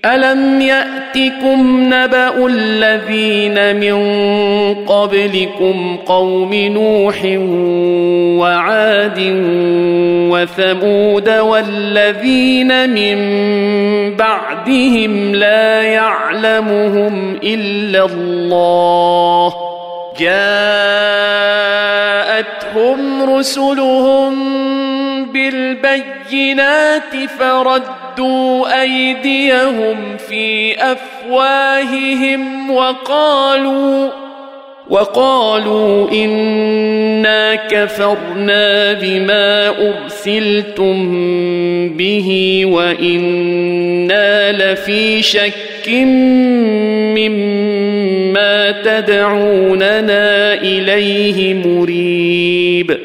ألم يأتكم نبأ الذين من قبلكم قوم نوح وعاد وثمود والذين من بعدهم لا يعلمهم إلا الله جاءتهم رسلهم بالبينات فردوا أيديهم في أفواههم وقالوا إنا كفرنا بما أرسلتم به وإنا لفي شك مما تدعوننا إليه مريب